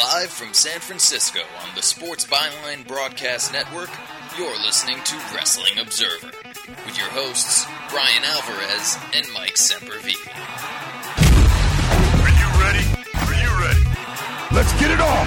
Live from San Francisco on the Sports Byline Broadcast Network, you're listening to Wrestling Observer with your hosts, Brian Alvarez and Mike Sempervive. Are you ready? Are you ready? Let's get it on!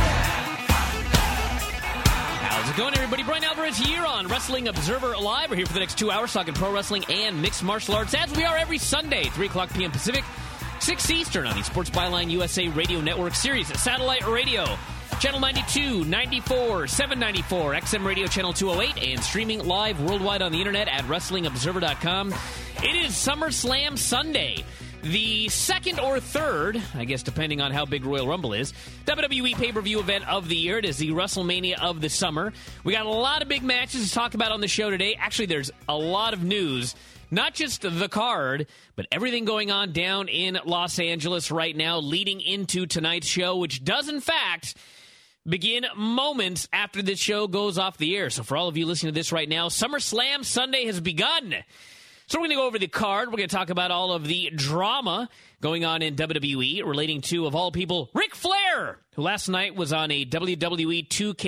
How's it going, everybody? Brian Alvarez here on Wrestling Observer Live. We're here for the next 2 hours talking pro wrestling and mixed martial arts, as we are every Sunday, 3 o'clock p.m. Pacific, 6 Eastern on the Sports Byline USA Radio Network series, satellite radio, channel 92, 94, 794, XM Radio channel 208, and streaming live worldwide on the internet at WrestlingObserver.com. It is SummerSlam Sunday, the second or third, I guess depending on how big Royal Rumble is, WWE pay-per-view event of the year. It is the WrestleMania of the summer. We got a lot of big matches to talk about on the show today. Actually, there's a lot of news. Not just the card, but everything going on down in Los Angeles right now leading into tonight's show, which does, in fact, begin moments after this show goes off the air. So for all of you listening to this right now, SummerSlam Sunday has begun. So we're going to go over the card. We're going to talk about all of the drama going on in WWE relating to, of all people, Ric Flair, who last night was on a WWE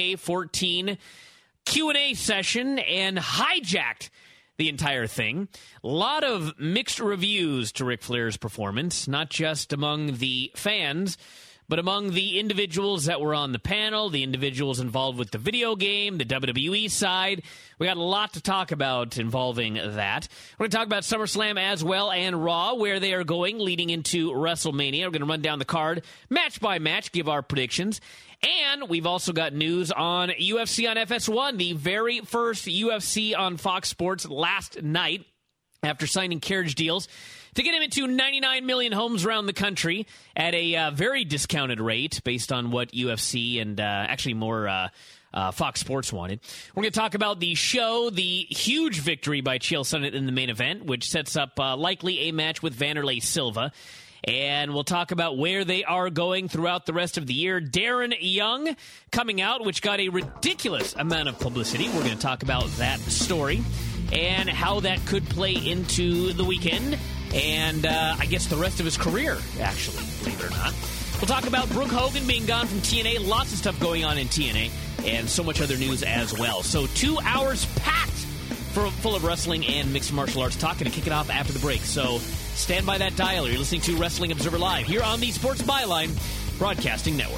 2K14 Q&A session and hijacked the entire thing. A lot of mixed reviews to Ric Flair's performance, not just among the fans, but among the individuals that were on the panel, the individuals involved with the video game, the WWE side. We got a lot to talk about involving that. We're going to talk about SummerSlam as well and Raw, where they are going leading into WrestleMania. We're going to run down the card match by match, give our predictions. And we've also got news on UFC on FS1, the very first UFC on Fox Sports last night after signing carriage deals to get him into 99 million homes around the country at a very discounted rate based on what UFC and actually more Fox Sports wanted. We're going to talk about the show, the huge victory by Chael Sonnen in the main event, which sets up likely a match with Vanderlei Silva. And we'll talk about where they are going throughout the rest of the year. Darren Young coming out, which got a ridiculous amount of publicity. We're going to talk about that story and how that could play into the weekend and I guess the rest of his career, actually, believe it or not. We'll talk about Brooke Hogan being gone from TNA. Lots of stuff going on in TNA and so much other news as well. So 2 hours packed full of wrestling and mixed martial arts talk. Going to kick it off after the break. So stand by that dial. You're listening to Wrestling Observer Live here on the Sports Byline Broadcasting Network.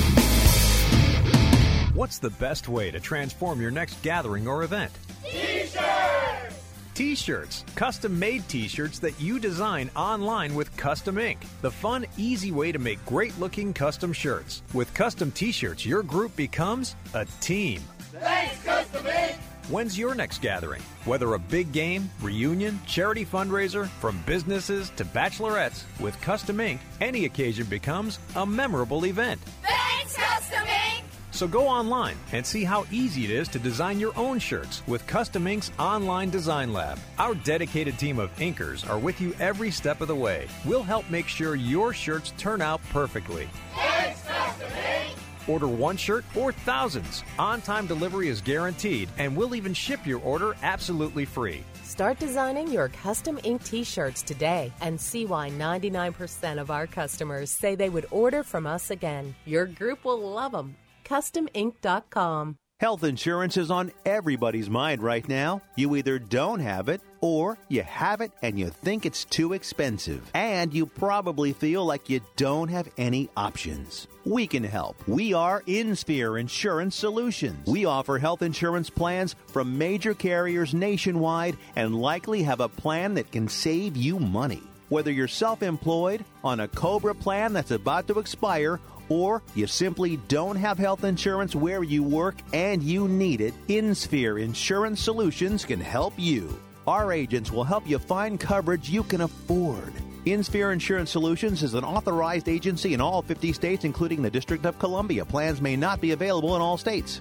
What's the best way to transform your next gathering or event? T-shirts! T-shirts. Custom-made T-shirts that you design online with Custom Ink. The fun, easy way to make great-looking custom shirts. With custom T-shirts, your group becomes a team. Thanks, Custom Ink! When's your next gathering? Whether a big game, reunion, charity fundraiser, from businesses to bachelorettes, with Custom Ink, any occasion becomes a memorable event. Thanks, Custom Ink! So go online and see how easy it is to design your own shirts with Custom Ink's online design lab. Our dedicated team of inkers are with you every step of the way. We'll help make sure your shirts turn out perfectly. Thanks, Custom Ink! Order one shirt or thousands. On-time delivery is guaranteed, and we'll even ship your order absolutely free. Start designing your Custom Ink T-shirts today and see why 99% of our customers say they would order from us again. Your group will love them. CustomInk.com. Health insurance is on everybody's mind right now. You either don't have it or you have it and you think it's too expensive. And you probably feel like you don't have any options. We can help. We are InSphere Insurance Solutions. We offer health insurance plans from major carriers nationwide and likely have a plan that can save you money. Whether you're self-employed, on a COBRA plan that's about to expire, or you simply don't have health insurance where you work and you need it, InSphere Insurance Solutions can help you. Our agents will help you find coverage you can afford. InSphere Insurance Solutions is an authorized agency in all 50 states, including the District of Columbia. Plans may not be available in all states.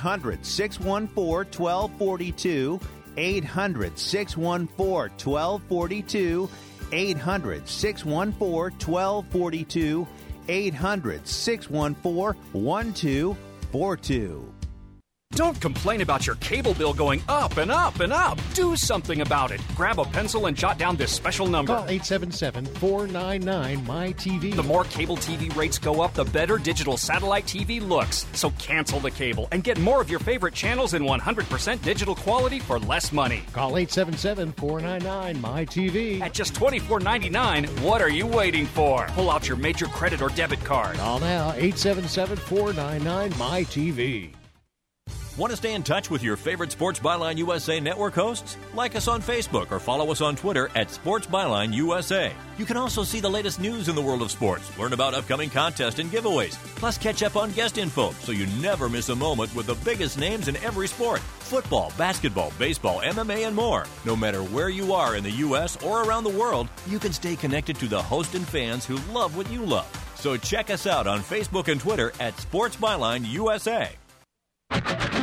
800-614-1242. 800-614-1242. 800-614-1242. 800-614-1242. Don't complain about your cable bill going up and up and up. Do something about it. Grab a pencil and jot down this special number. Call 877-499-MY-TV. The more cable TV rates go up, the better digital satellite TV looks. So cancel the cable and get more of your favorite channels in 100% digital quality for less money. Call 877-499-MY-TV. At just $24.99, what are you waiting for? Pull out your major credit or debit card. Call now, 877-499-MY-TV. Want to stay in touch with your favorite Sports Byline USA network hosts? Like us on Facebook or follow us on Twitter at Sports Byline USA. You can also see the latest news in the world of sports, learn about upcoming contests and giveaways, plus catch up on guest info so you never miss a moment with the biggest names in every sport. Football, basketball, baseball, MMA, and more. No matter where you are in the U.S. or around the world, you can stay connected to the hosts and fans who love what you love. So check us out on Facebook and Twitter at Sports Byline USA. We're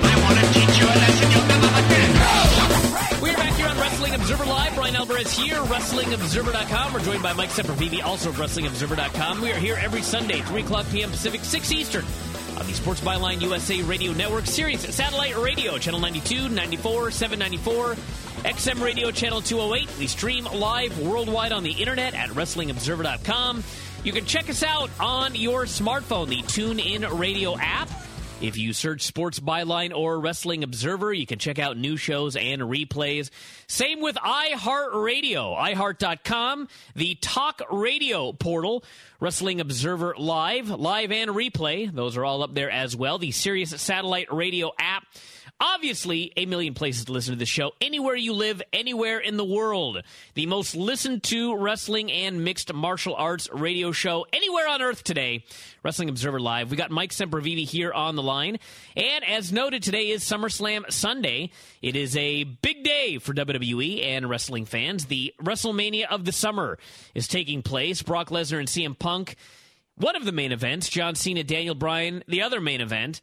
back here on Wrestling Observer Live. Brian Alvarez here, WrestlingObserver.com. We're joined by Mike Sempervive, also of WrestlingObserver.com. We are here every Sunday, 3 o'clock p.m. Pacific, 6 Eastern, on the Sports Byline USA Radio Network, Sirius Satellite Radio, Channel 92, 94, 794, XM Radio, Channel 208. We stream live worldwide on the Internet at WrestlingObserver.com. You can check us out on your smartphone, the TuneIn Radio app. If you search Sports Byline or Wrestling Observer, you can check out new shows and replays. Same with iHeartRadio, iHeart.com, the talk radio portal, Wrestling Observer Live and replay. Those are all up there as well. The Sirius Satellite Radio app. Obviously, a million places to listen to the show. Anywhere you live, anywhere in the world. The most listened to wrestling and mixed martial arts radio show anywhere on earth today. Wrestling Observer Live. We got Mike Sempervive here on the line. And as noted, today is SummerSlam Sunday. It is a big day for WWE and wrestling fans. The WrestleMania of the summer is taking place. Brock Lesnar and CM Punk, one of the main events. John Cena, Daniel Bryan, the other main event.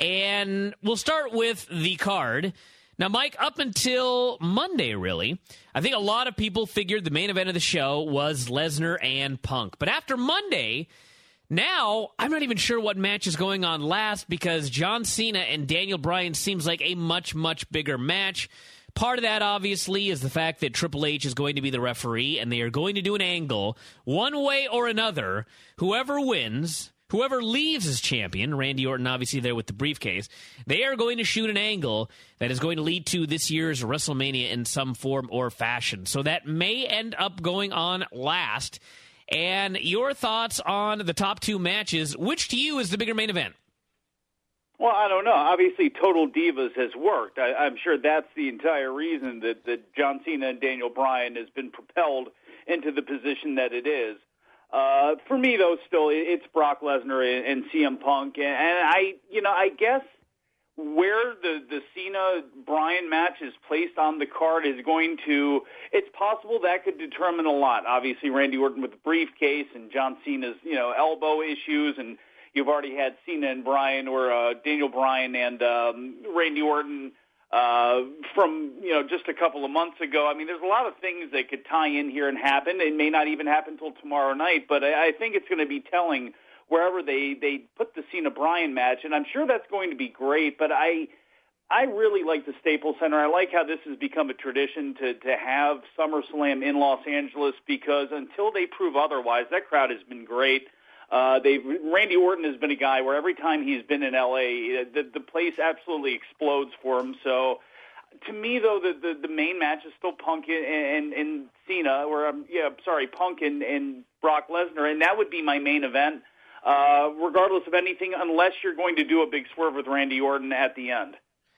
And we'll start with the card. Now, Mike, up until Monday, really, I think a lot of people figured the main event of the show was Lesnar and Punk. But after Monday, now I'm not even sure what match is going on last because John Cena and Daniel Bryan seems like a much, much bigger match. Part of that, obviously, is the fact that Triple H is going to be the referee, and they are going to do an angle one way or another. Whoever wins... Whoever leaves as champion, Randy Orton obviously there with the briefcase, they are going to shoot an angle that is going to lead to this year's WrestleMania in some form or fashion. So that may end up going on last. And your thoughts on the top two matches, which to you is the bigger main event? Well, I don't know. Obviously, Total Divas has worked. I'm sure that's the entire reason that John Cena and Daniel Bryan has been propelled into the position that it is. For me, though, still, it's Brock Lesnar and CM Punk. And I guess where the Cena-Bryan match is placed on the card is going to, it's possible that could determine a lot. Obviously, Randy Orton with the briefcase and John Cena's, elbow issues. And you've already had Cena and Bryan or Daniel Bryan and Randy Orton from, just a couple of months ago. I mean, there's a lot of things that could tie in here and happen. It may not even happen until tomorrow night, but I think it's going to be telling wherever they put the Cena-Bryan match, and I'm sure that's going to be great, but I really like the Staples Center. I like how this has become a tradition to have SummerSlam in Los Angeles because until they prove otherwise, that crowd has been great. Randy Orton has been a guy where every time he's been in L.A., the place absolutely explodes for him. So, to me, though, the main match is still Punk and Cena, Punk and Brock Lesnar, and that would be my main event, regardless of anything, unless you're going to do a big swerve with Randy Orton at the end.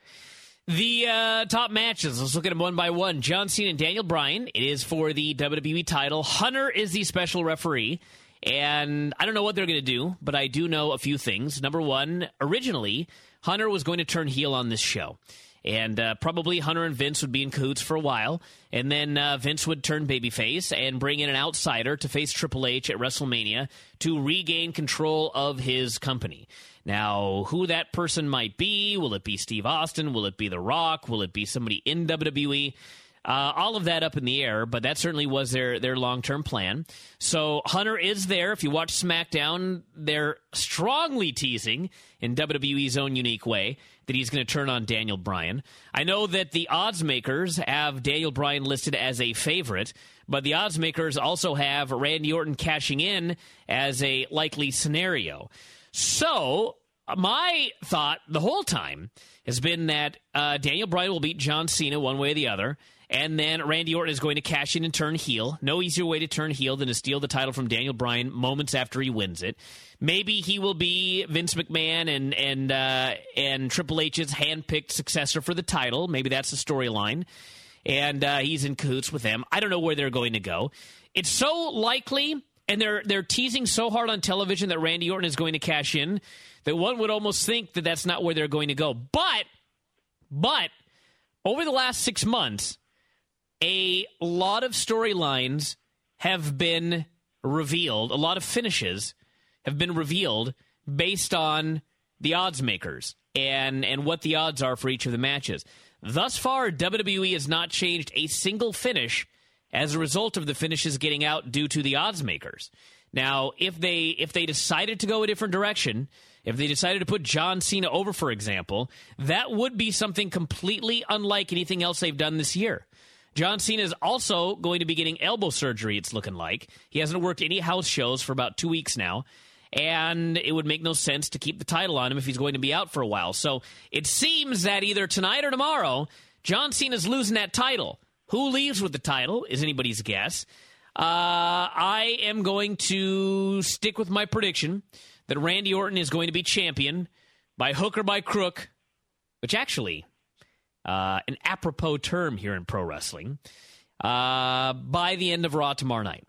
The top matches, let's look at them one by one. John Cena and Daniel Bryan, it is for the WWE title. Hunter is the special referee. And I don't know what they're going to do, but I do know a few things. Number one, originally, Hunter was going to turn heel on this show. And probably Hunter and Vince would be in cahoots for a while. And then Vince would turn babyface and bring in an outsider to face Triple H at WrestleMania to regain control of his company. Now, who that person might be, will it be Steve Austin? Will it be The Rock? Will it be somebody in WWE? All of that up in the air, but that certainly was their long-term plan. So Hunter is there. If you watch SmackDown, they're strongly teasing, in WWE's own unique way, that he's going to turn on Daniel Bryan. I know that the odds makers have Daniel Bryan listed as a favorite, but the odds makers also have Randy Orton cashing in as a likely scenario. So my thought the whole time has been that Daniel Bryan will beat John Cena one way or the other, and then Randy Orton is going to cash in and turn heel. No easier way to turn heel than to steal the title from Daniel Bryan moments after he wins it. Maybe he will be Vince McMahon and Triple H's handpicked successor for the title. Maybe that's the storyline, and he's in cahoots with them. I don't know where they're going to go. It's so likely, and they're teasing so hard on television that Randy Orton is going to cash in, that one would almost think that that's not where they're going to go. But over the last 6 months, a lot of storylines have been revealed. A lot of finishes have been revealed based on the odds makers and what the odds are for each of the matches. Thus far, WWE has not changed a single finish as a result of the finishes getting out due to the odds makers. Now, if they decided to go a different direction, if they decided to put John Cena over, for example, that would be something completely unlike anything else they've done this year. John Cena is also going to be getting elbow surgery, it's looking like. He hasn't worked any house shows for about 2 weeks now, and it would make no sense to keep the title on him if he's going to be out for a while. So it seems that either tonight or tomorrow, John Cena's losing that title. Who leaves with the title is anybody's guess. I am going to stick with my prediction that Randy Orton is going to be champion by hook or by crook, which actually, an apropos term here in pro wrestling, by the end of Raw tomorrow night.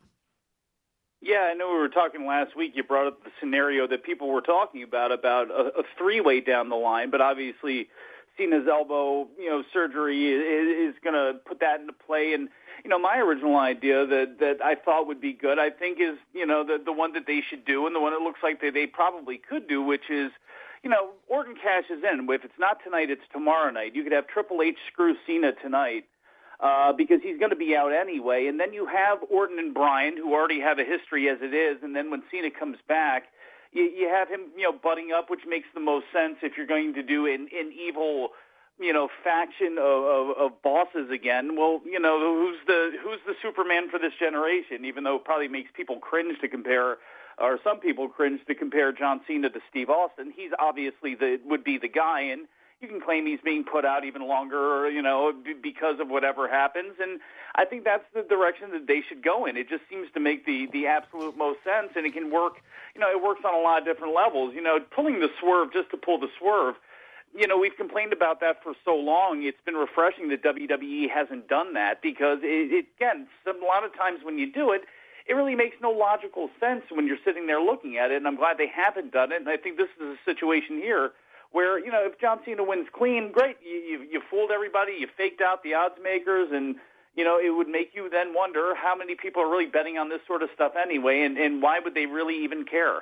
Yeah, I know we were talking last week. You brought up the scenario that people were talking about a three-way down the line, but obviously Cena's elbow, surgery is going to put that into play. And, my original idea that I thought would be good, I think is, the one that they should do and the one it looks like they probably could do, which is, Orton cashes in. If it's not tonight, it's tomorrow night. You could have Triple H screw Cena tonight because he's going to be out anyway. And then you have Orton and Bryan, who already have a history as it is. And then when Cena comes back, you have him, butting up, which makes the most sense if you're going to do an evil, faction of bosses again. Well, who's the Superman for this generation? Even though it probably makes people cringe to compare, or some people cringe to compare John Cena to Steve Austin. He's obviously would be the guy, and you can claim he's being put out even longer, because of whatever happens. And I think that's the direction that they should go in. It just seems to make the absolute most sense, and it can work. It works on a lot of different levels. Pulling the swerve just to pull the swerve. We've complained about that for so long. It's been refreshing that WWE hasn't done that because, again, a lot of times when you do it, it really makes no logical sense when you're sitting there looking at it, and I'm glad they haven't done it. And I think this is a situation here where, if John Cena wins clean, great, you fooled everybody, you faked out the odds makers, and, it would make you then wonder how many people are really betting on this sort of stuff anyway, and why would they really even care?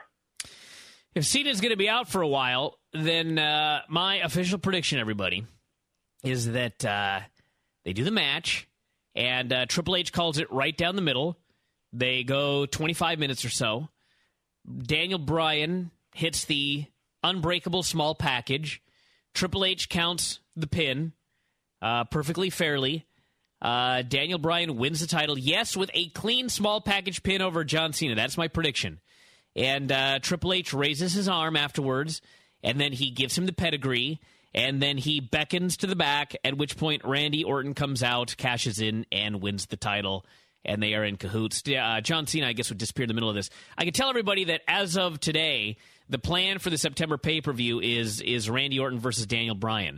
If Cena's going to be out for a while, then my official prediction, everybody, is that they do the match, and Triple H calls it right down the middle. They go 25 minutes or so. Daniel Bryan hits the unbreakable small package. Triple H counts the pin perfectly fairly. Daniel Bryan wins the title, yes, with a clean small package pin over John Cena. That's my prediction. And Triple H raises his arm afterwards, and then he gives him the pedigree, and then he beckons to the back, at which point Randy Orton comes out, cashes in, and wins the title, and they are in cahoots. John Cena, I guess, would disappear in the middle of this. I can tell everybody that as of today, the plan for the September pay-per-view is Randy Orton versus Daniel Bryan.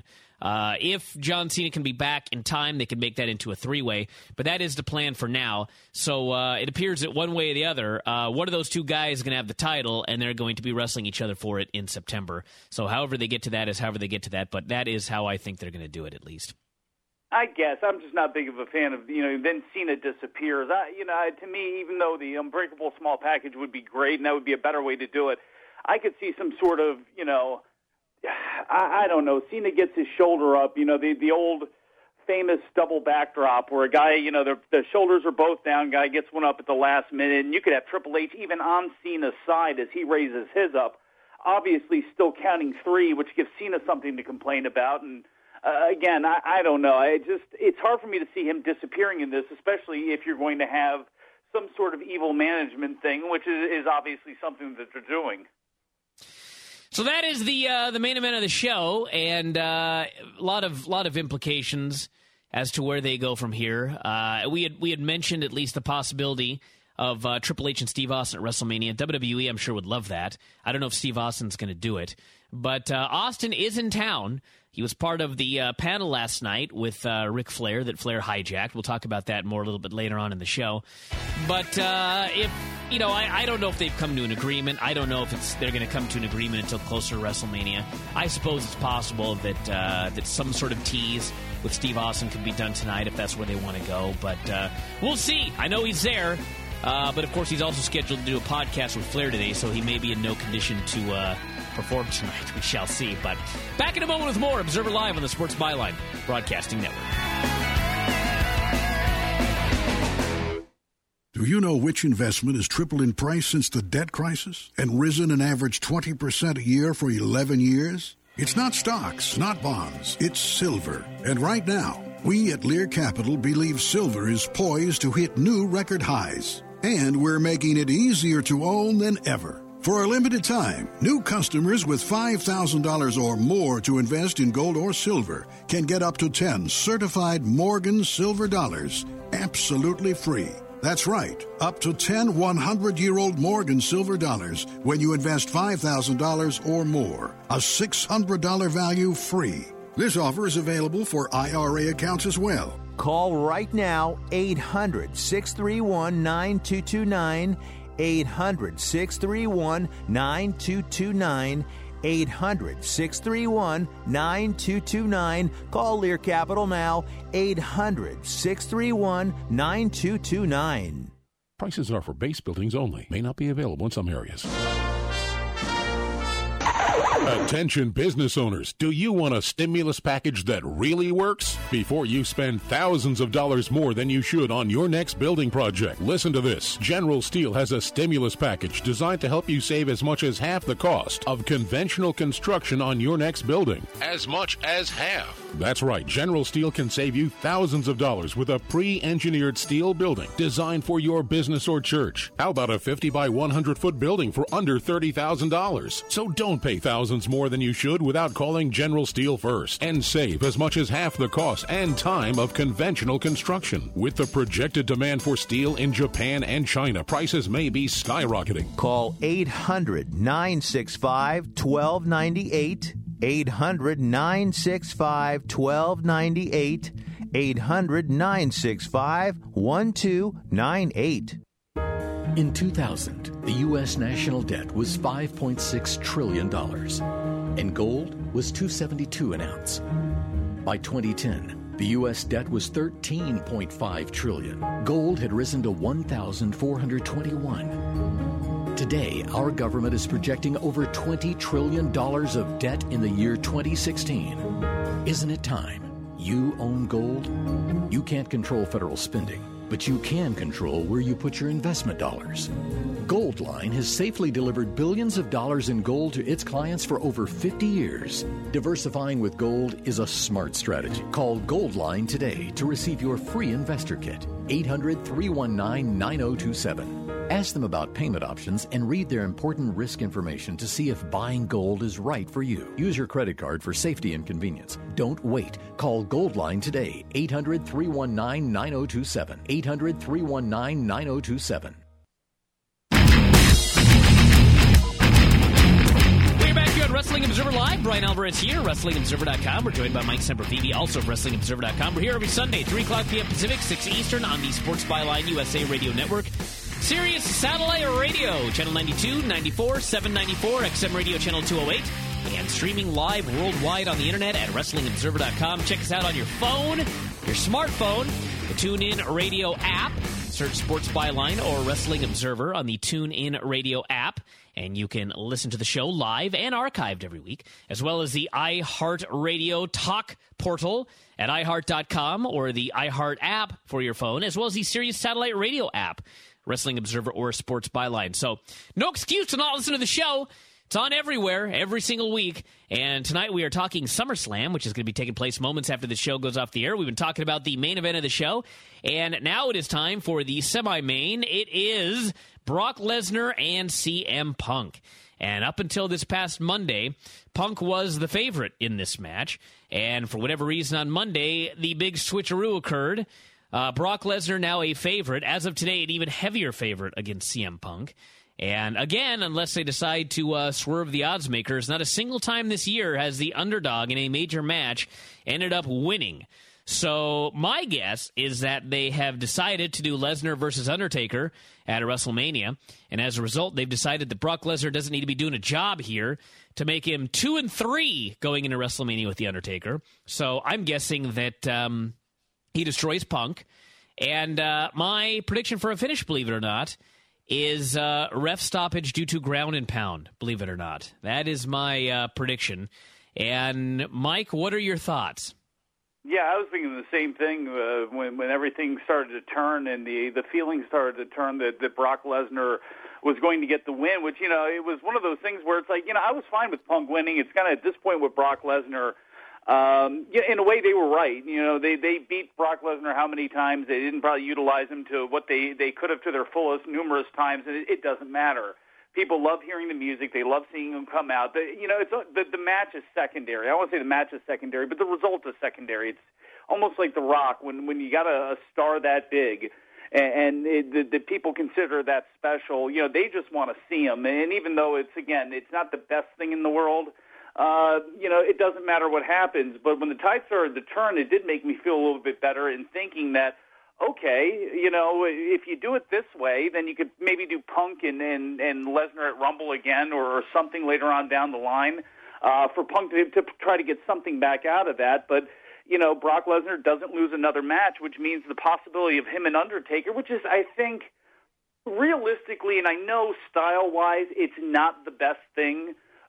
If John Cena can be back in time, they can make that into a three-way, but that is the plan for now. So it appears that one way or the other, one of those two guys is going to have the title, and they're going to be wrestling each other for it in September. So however they get to that is however they get to that, but that is how I think they're going to do it, at least. I guess. I'm just not big of a fan of, then Cena disappears. To me, even though the unbreakable small package would be great, and that would be a better way to do it, I could see some sort of, I don't know, Cena gets his shoulder up, the old famous double backdrop where a guy, the shoulders are both down, guy gets one up at the last minute, and you could have Triple H even on Cena's side as he raises his up, obviously still counting 3, which gives Cena something to complain about. And again, I don't know. It's hard for me to see him disappearing in this, especially if you're going to have some sort of evil management thing, which is obviously something that they're doing. So that is the main event of the show, and a lot of implications as to where they go from here. We had mentioned at least the possibility of Triple H and Steve Austin at WrestleMania. WWE, I'm sure, would love that. I don't know if Steve Austin's going to do it, but Austin is in town. He was part of the panel last night with Ric Flair that Flair hijacked. We'll talk about that more a little bit later on in the show. But I don't know if they've come to an agreement. I don't know if they're going to come to an agreement until closer to WrestleMania. I suppose it's possible that some sort of tease with Steve Austin could be done tonight if that's where they want to go. But we'll see. I know he's there. But, of course, he's also scheduled to do a podcast with Flair today, so he may be in no condition to perform tonight. We shall see. But back in a moment with more Observer Live on the Sports Byline Broadcasting Network. Do you know which investment has tripled in price since the debt crisis and risen an average 20% a year for 11 years? It's not stocks, not bonds. It's silver. And right now, we at Lear Capital believe silver is poised to hit new record highs. And we're making it easier to own than ever. For a limited time, new customers with $5,000 or more to invest in gold or silver can get up to 10 certified Morgan silver dollars absolutely free. That's right, up to 10 100-year-old Morgan silver dollars when you invest $5,000 or more. A $600 value free. This offer is available for IRA accounts as well. Call right now, 800-631-9229, 800-631-9229, 800-631-9229. Call Lear Capital now, 800-631-9229. Prices are for base buildings only. May not be available in some areas. Attention business owners, do you want a stimulus package that really works? Before you spend thousands of dollars more than you should on your next building project, listen to this. General Steel has a stimulus package designed to help you save as much as half the cost of conventional construction on your next building. As much as half. That's right, General Steel can save you thousands of dollars with a pre-engineered steel building designed for your business or church. How about a 50 by 100 foot building for under $30,000? So don't pay thousands more than you should without calling General Steel first and save as much as half the cost and time of conventional construction. With the projected demand for steel in Japan and China, prices may be skyrocketing. Call 800-965-1298, 800-965-1298, 800-965-1298. In 2000, the U.S. national debt was $5.6 trillion, and gold was $272 an ounce. By 2010, the U.S. debt was $13.5 trillion. Gold had risen to $1,421. Today, our government is projecting over $20 trillion of debt in the year 2016. Isn't it time? You own gold? You can't control federal spending, but you can control where you put your investment dollars. Goldline has safely delivered billions of dollars in gold to its clients for over 50 years. Diversifying with gold is a smart strategy. Call Goldline today to receive your free investor kit. 800-319-9027. Ask them about payment options and read their important risk information to see if buying gold is right for you. Use your credit card for safety and convenience. Don't wait. Call Goldline today. 800-319-9027. 800-319-9027. We're back here on Wrestling Observer Live. Brian Alvarez here, WrestlingObserver.com. We're joined by Mike Sempervive, also of WrestlingObserver.com. We're here every Sunday, 3 o'clock p.m. Pacific, 6 Eastern on the Sports Byline USA Radio Network. Sirius Satellite Radio, Channel 92, 94, 794, XM Radio Channel 208, and streaming live worldwide on the internet at WrestlingObserver.com. Check us out on your phone, your smartphone, the TuneIn Radio app. Search Sports Byline or Wrestling Observer on the TuneIn Radio app, and you can listen to the show live and archived every week, as well as the iHeartRadio Talk portal at iHeart.com or the iHeart app for your phone, as well as the Sirius Satellite Radio app, Wrestling Observer or Sports Byline. So no excuse to not listen to the show. It's on everywhere, every single week. And tonight we are talking SummerSlam, which is going to be taking place moments after the show goes off the air. We've been talking about the main event of the show. And now it is time for the semi-main. It is Brock Lesnar and CM Punk. And up until this past Monday, Punk was the favorite in this match. And for whatever reason on Monday, the big switcheroo occurred. Brock Lesnar now a favorite. As of today, an even heavier favorite against CM Punk. And again, unless they decide to swerve the odds makers, not a single time this year has the underdog in a major match ended up winning. So my guess is that they have decided to do Lesnar versus Undertaker at a WrestleMania. And as a result, they've decided that Brock Lesnar doesn't need to be doing a job here to make him 2-3 going into WrestleMania with the Undertaker. So I'm guessing that he destroys Punk. And my prediction for a finish, believe it or not, is ref stoppage due to ground and pound, believe it or not. That is my prediction. And, Mike, what are your thoughts? Yeah, I was thinking the same thing when everything started to turn and the feeling started to turn that Brock Lesnar was going to get the win, which, you know, it was one of those things where it's like, you know, I was fine with Punk winning. It's kind of at this point with Brock Lesnar, in a way they were right. You know, they beat Brock Lesnar how many times? They didn't probably utilize him to what they could have to their fullest numerous times, and it doesn't matter. People love hearing the music. They love seeing him come out. You know, the match is secondary. I won't say the match is secondary, but the result is secondary. It's almost like The Rock when you got a star that big and the people consider that special. You know, they just want to see him. And even though it's not the best thing in the world, you know, it doesn't matter what happens. But when the tide started to turn, it did make me feel a little bit better in thinking that, okay, you know, if you do it this way, then you could maybe do Punk and Lesnar at Rumble again or something later on down the line for Punk to try to get something back out of that. But, you know, Brock Lesnar doesn't lose another match, which means the possibility of him and Undertaker, which is, I think, realistically, and I know style-wise, it's not the best thing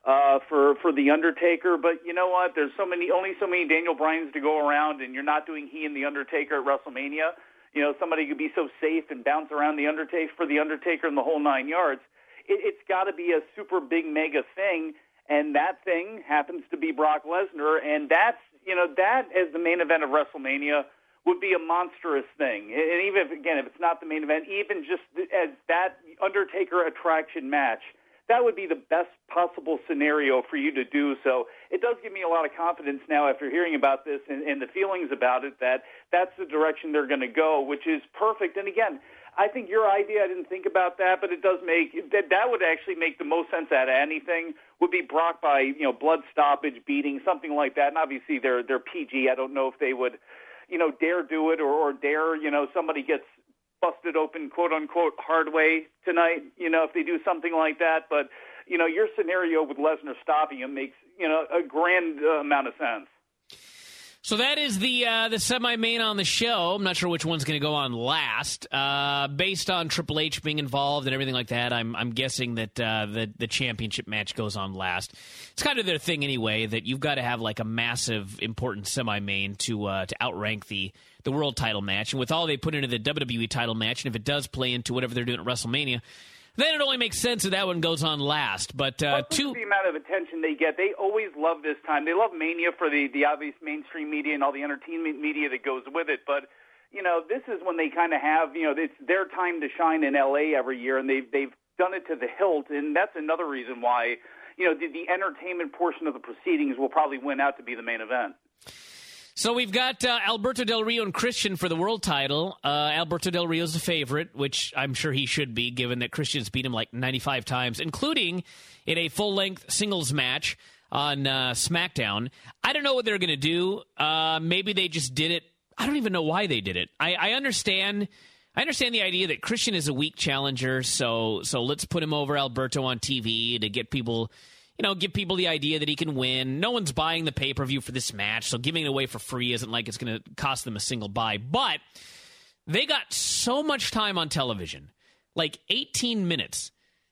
for the Undertaker, but you know what? There's only so many Daniel Bryans to go around, and you're not doing he and the Undertaker at WrestleMania. You know, somebody could be so safe and bounce around the Undertaker and the whole 9 yards. It's got to be a super big mega thing, and that thing happens to be Brock Lesnar, and that as the main event of WrestleMania would be a monstrous thing. And even if it's not the main event, even just as that Undertaker attraction match, that would be the best possible scenario for you to do. So it does give me a lot of confidence now after hearing about this and the feelings about it that that's the direction they're going to go, which is perfect. And again, I think your idea, I didn't think about that, but it does make that would actually make the most sense out of anything, would be Brock by, you know, blood stoppage, beating, something like that. And obviously they're PG. I don't know if they would, you know, dare do it or dare, you know, somebody gets busted open, quote-unquote, hard way tonight, you know, if they do something like that. But, you know, your scenario with Lesnar stopping him makes, you know, a grand amount of sense. So that is the semi-main on the show. I'm not sure which one's going to go on last. Based on Triple H being involved and everything like that, I'm guessing that the championship match goes on last. It's kind of their thing anyway, that you've got to have like a massive, important semi-main to outrank the world title match. And with all they put into the WWE title match, and if it does play into whatever they're doing at WrestleMania, then it only makes sense that that one goes on last. But the amount of attention they get, they always love this time. They love Mania for the obvious mainstream media and all the entertainment media that goes with it. But, you know, this is when they kind of have, you know, it's their time to shine in L.A. every year, and they've done it to the hilt. And that's another reason why, you know, the entertainment portion of the proceedings will probably win out to be the main event. So we've got Alberto Del Rio and Christian for the world title. Alberto Del Rio's the favorite, which I'm sure he should be, given that Christian's beat him like 95 times, including in a full-length singles match on SmackDown. I don't know what they're going to do. Maybe they just did it. I don't even know why they did it. I understand the idea that Christian is a weak challenger, so let's put him over Alberto on TV to get people... You know, give people the idea that he can win. No one's buying the pay-per-view for this match, so giving it away for free isn't like it's going to cost them a single buy. But They got so much time on television, like 18 minutes,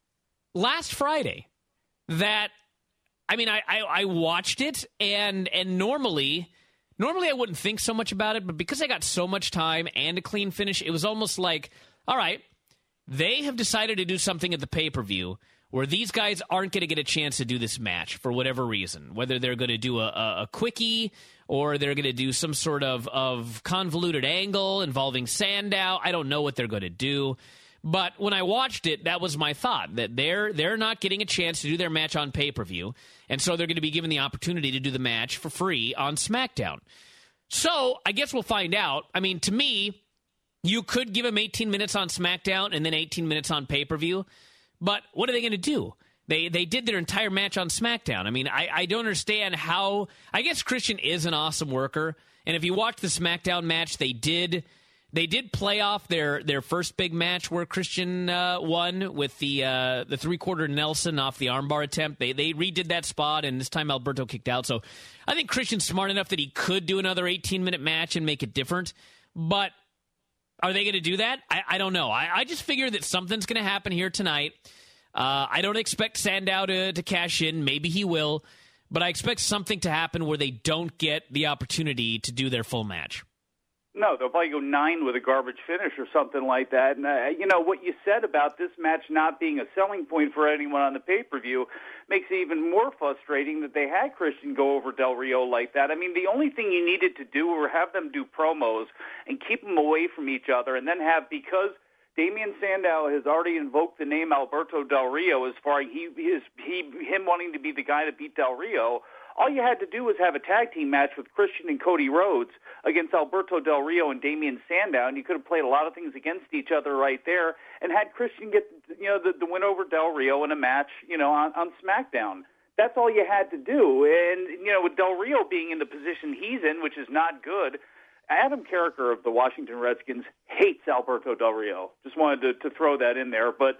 last Friday, that, I mean, I watched it, and normally I wouldn't think so much about it, but because I got so much time and a clean finish, it was almost like, all right, they have decided to do something at the pay-per-view where these guys aren't going to get a chance to do this match for whatever reason, whether they're going to do a quickie or they're going to do some sort of convoluted angle involving Sandow. I don't know what they're going to do. But when I watched it, that was my thought, that they're not getting a chance to do their match on pay-per-view, and so they're going to be given the opportunity to do the match for free on SmackDown. So I guess we'll find out. I mean, to me, you could give them 18 minutes on SmackDown and then 18 minutes on pay-per-view, but what are they going to do? They did their entire match on SmackDown. I mean, I don't understand how... I guess Christian is an awesome worker, and if you watch the SmackDown match, they did play off their first big match where Christian won with the three-quarter Nelson off the armbar attempt. They redid that spot, and this time Alberto kicked out. So I think Christian's smart enough that he could do another 18-minute match and make it different. But are they going to do that? I don't know. I just figure that something's going to happen here tonight. I don't expect Sandow to cash in. Maybe he will. But I expect something to happen where they don't get the opportunity to do their full match. No, they'll probably go 9 with a garbage finish or something like that. And, what you said about this match not being a selling point for anyone on the pay-per-view makes it even more frustrating that they had Christian go over Del Rio like that. I mean, the only thing you needed to do were have them do promos and keep them away from each other, and then have, because Damian Sandow has already invoked the name Alberto Del Rio as far as him wanting to be the guy to beat Del Rio, all you had to do was have a tag team match with Christian and Cody Rhodes against Alberto Del Rio and Damian Sandow, and you could have played a lot of things against each other right there and had Christian get the win over Del Rio in a match on SmackDown. That's all you had to do. And with Del Rio being in the position he's in, which is not good, Adam Carricker of the Washington Redskins hates Alberto Del Rio. Just wanted to throw that in there. But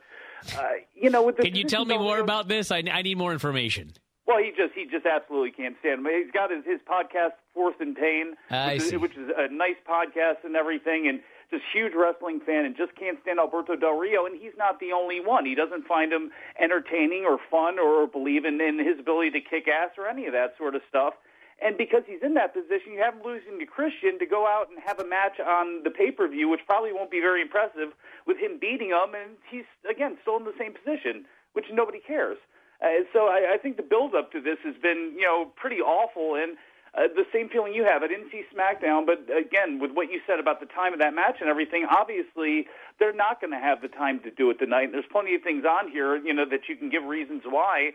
with the Can you tell me more about this? I need more information. Well, he just absolutely can't stand him. He's got his podcast, Fourth and Pain, which is a nice podcast and everything, and just huge wrestling fan, and just can't stand Alberto Del Rio, and he's not the only one. He doesn't find him entertaining or fun or believe in his ability to kick ass or any of that sort of stuff. And because he's in that position, you have him losing to Christian to go out and have a match on the pay-per-view, which probably won't be very impressive, with him beating him, and he's, again, still in the same position, which nobody cares. So I think the build-up to this has been, pretty awful, and the same feeling you have. I didn't see SmackDown, but again, with what you said about the time of that match and everything, obviously they're not going to have the time to do it tonight. There's plenty of things on here, that you can give reasons why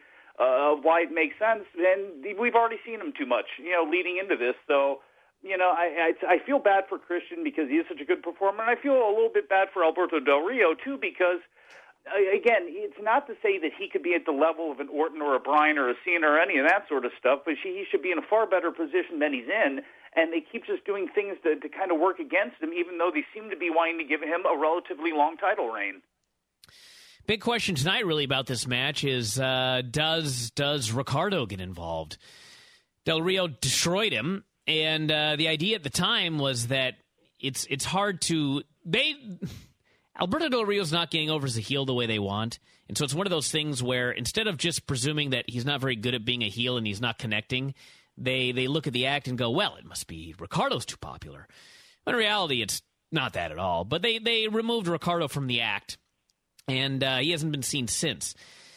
it makes sense, and we've already seen them too much, leading into this. So, I feel bad for Christian because he is such a good performer, and I feel a little bit bad for Alberto Del Rio, too, because again, it's not to say that he could be at the level of an Orton or a Bryan or a Cena or any of that sort of stuff, but he should be in a far better position than he's in, and they keep just doing things to kind of work against him, even though they seem to be wanting to give him a relatively long title reign. Big question tonight, really, about this match is does Ricardo get involved? Del Rio destroyed him, and the idea at the time was that it's hard to... Alberto Del Rio's not getting over as a heel the way they want, and so it's one of those things where instead of just presuming that he's not very good at being a heel and he's not connecting, they look at the act and go, well, it must be Ricardo's too popular. But in reality, it's not that at all. But they removed Ricardo from the act, and he hasn't been seen since.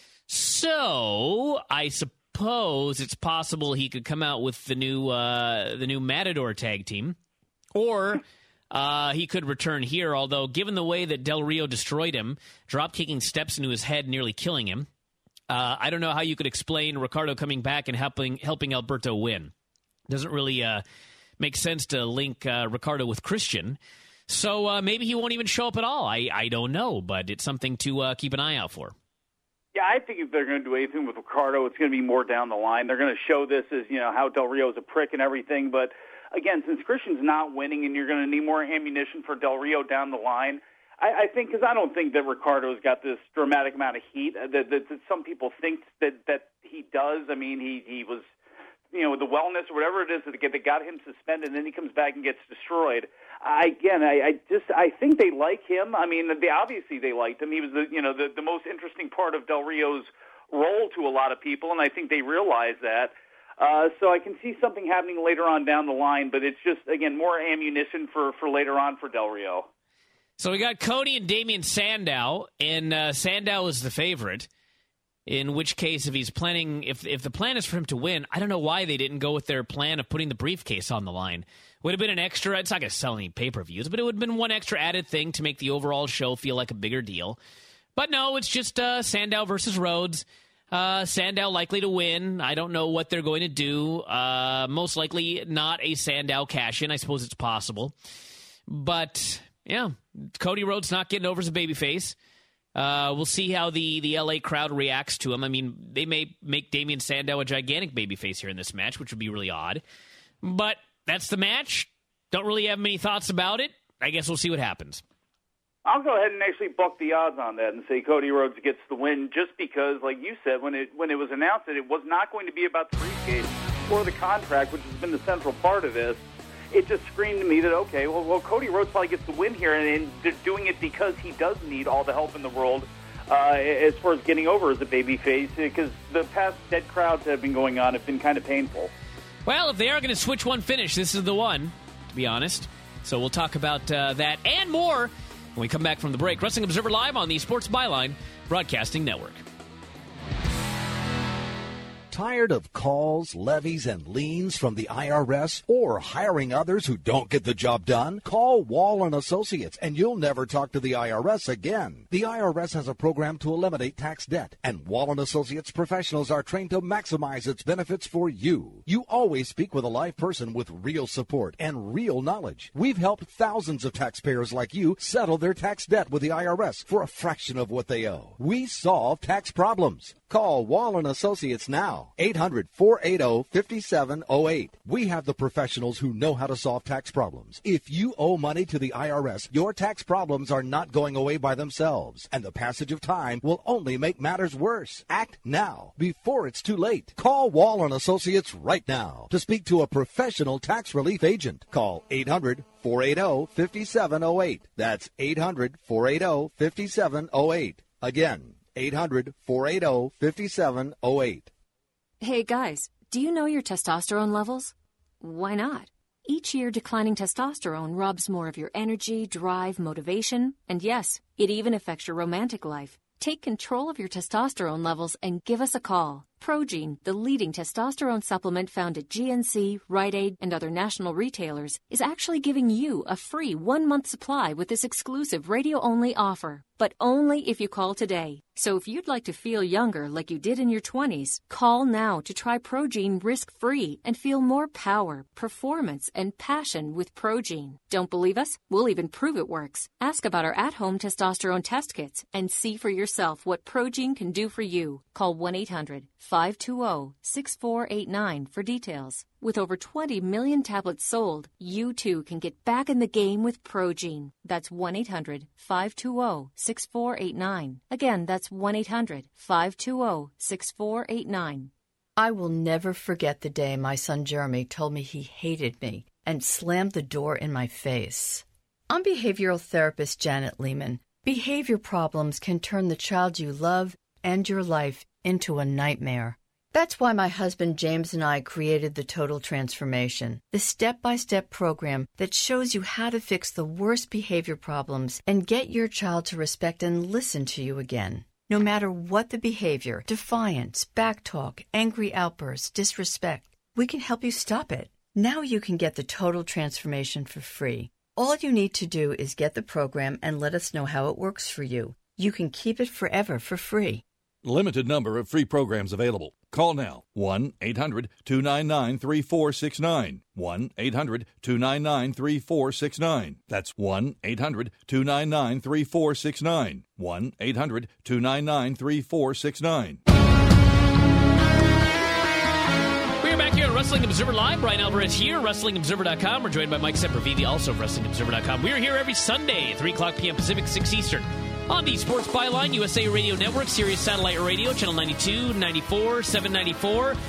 So I suppose it's possible he could come out with the new Matador tag team, or... he could return here, although given the way that Del Rio destroyed him, drop-kicking steps into his head, nearly killing him, I don't know how you could explain Ricardo coming back and helping Alberto win. Doesn't really make sense to link Ricardo with Christian. So maybe he won't even show up at all. I don't know, but it's something to keep an eye out for. Yeah, I think if they're going to do anything with Ricardo, it's going to be more down the line. They're going to show this as, how Del Rio's a prick and everything, but... Again, since Christian's not winning and you're going to need more ammunition for Del Rio down the line, I think, because I don't think that Ricardo's got this dramatic amount of heat that some people think that he does. I mean, he was, the wellness or whatever it is that got him suspended, and then he comes back and gets destroyed. I think they like him. I mean, obviously they liked him. He was the most interesting part of Del Rio's role to a lot of people, and I think they realize that. So I can see something happening later on down the line, but it's just, again, more ammunition for later on for Del Rio. So we got Cody and Damian Sandow, and Sandow is the favorite, in which case if he's planning, if the plan is for him to win, I don't know why they didn't go with their plan of putting the briefcase on the line. Would have been an extra, it's not going to sell any pay-per-views, but it would have been one extra added thing to make the overall show feel like a bigger deal. But no, it's just Sandow versus Rhodes. Sandow likely to win. I don't know what they're going to do. Most likely not a Sandow cash-in. I suppose it's possible. But, yeah, Cody Rhodes not getting over as a babyface. We'll see how the LA crowd reacts to him. I mean, they may make Damian Sandow a gigantic babyface here in this match, which would be really odd. But that's the match. Don't really have many thoughts about it. I guess we'll see what happens. I'll go ahead and actually buck the odds on that and say Cody Rhodes gets the win just because, like you said, when it was announced that it was not going to be about the briefcase or the contract, which has been the central part of this, it just screamed to me that, okay, well Cody Rhodes probably gets the win here, and they're doing it because he does need all the help in the world as far as getting over as a babyface, because the past dead crowds that have been going on have been kind of painful. Well, if they are going to switch one finish, this is the one, to be honest. So we'll talk about that and more when we come back from the break. Wrestling Observer Live on the Sports Byline Broadcasting Network. Tired of calls, levies, and liens from the IRS or hiring others who don't get the job done? Call Wall & Associates and you'll never talk to the IRS again. The IRS has a program to eliminate tax debt, and Wall & Associates professionals are trained to maximize its benefits for you. You always speak with a live person with real support and real knowledge. We've helped thousands of taxpayers like you settle their tax debt with the IRS for a fraction of what they owe. We solve tax problems. Call Wall & Associates now, 800-480-5708. We have the professionals who know how to solve tax problems. If you owe money to the IRS, your tax problems are not going away by themselves, and the passage of time will only make matters worse. Act now, before it's too late. Call Wall & Associates right now to speak to a professional tax relief agent. Call 800-480-5708. That's 800-480-5708. Again, 800-480-5708. Hey guys, do you know your testosterone levels? Why not? Each year, declining testosterone robs more of your energy, drive, motivation, and yes, it even affects your romantic life. Take control of your testosterone levels and give us a call. Progene, the leading testosterone supplement found at GNC, Rite Aid, and other national retailers, is actually giving you a free 1-month supply with this exclusive radio-only offer. But only if you call today. So if you'd like to feel younger like you did in your 20s, call now to try Progene risk-free and feel more power, performance, and passion with Progene. Don't believe us? We'll even prove it works. Ask about our at-home testosterone test kits and see for yourself what Progene can do for you. Call 1-800-520-6489 for details. With over 20 million tablets sold, you too can get back in the game with Progene. That's 1-800-520-6489. Again, that's 1-800-520-6489. I will never forget the day my son Jeremy told me he hated me and slammed the door in my face. I'm behavioral therapist Janet Lehman. Behavior problems can turn the child you love and your life into a nightmare. That's why my husband James and I created the Total Transformation, the step-by-step program that shows you how to fix the worst behavior problems and get your child to respect and listen to you again. No matter what the behavior, defiance, backtalk, angry outbursts, disrespect, we can help you stop it. Now you can get the Total Transformation for free. All you need to do is get the program and let us know how it works for you. You can keep it forever for free. Limited number of free programs available. Call now. 1-800-299-3469. 1-800-299-3469. That's 1-800-299-3469. 1-800-299-3469. We're back here at Wrestling Observer Live. Brian Alvarez here, WrestlingObserver.com. We're joined by Mike Sempervive, also of WrestlingObserver.com. We are here every Sunday at 3 o'clock p.m. Pacific, 6 Eastern. On the Sports Byline USA Radio Network, Sirius Satellite Radio, Channel 92, 94, 794,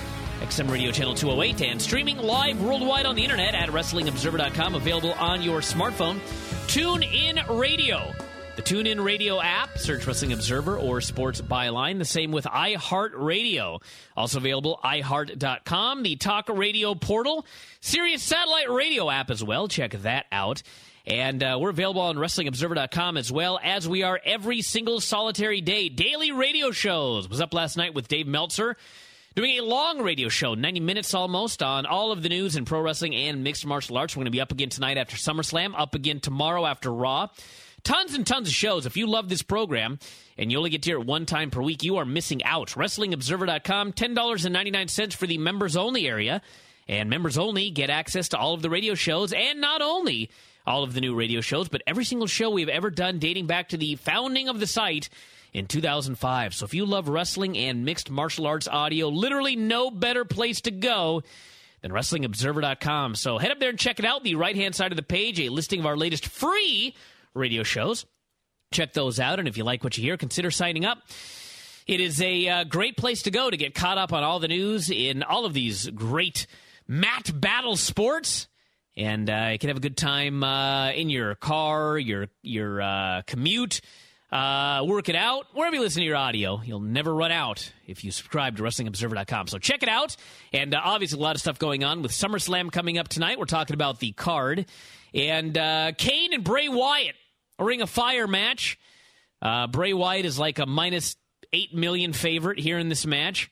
XM Radio Channel 208, and streaming live worldwide on the internet at WrestlingObserver.com, available on your smartphone. TuneIn Radio. The TuneIn Radio app, search Wrestling Observer or Sports Byline. The same with iHeartRadio. Also available, iHeart.com, the Talk Radio portal, Sirius Satellite Radio app as well. Check that out. And we're available on WrestlingObserver.com as well, as we are every single solitary day. Daily radio shows. Was up last night with Dave Meltzer, doing a long radio show, 90 minutes almost, on all of the news in pro wrestling and mixed martial arts. We're going to be up again tonight after SummerSlam, up again tomorrow after Raw. Tons and tons of shows. If you love this program and you only get to hear it one time per week, you are missing out. WrestlingObserver.com, $10.99 for the members-only area. And members-only get access to all of the radio shows, and not only all of the new radio shows, but every single show we've ever done dating back to the founding of the site in 2005. So if you love wrestling and mixed martial arts audio, literally no better place to go than WrestlingObserver.com. So head up there and check it out. The right-hand side of the page, a listing of our latest free radio shows. Check those out, and if you like what you hear, consider signing up. It is a great place to go to get caught up on all the news in all of these great mat battle sports. And you can have a good time in your car, your commute, work it out, wherever you listen to your audio. You'll never run out if you subscribe to WrestlingObserver.com. So check it out. And obviously a lot of stuff going on with SummerSlam coming up tonight. We're talking about the card. And Kane and Bray Wyatt, a Ring of Fire match. Bray Wyatt is like a minus 8 million favorite here in this match.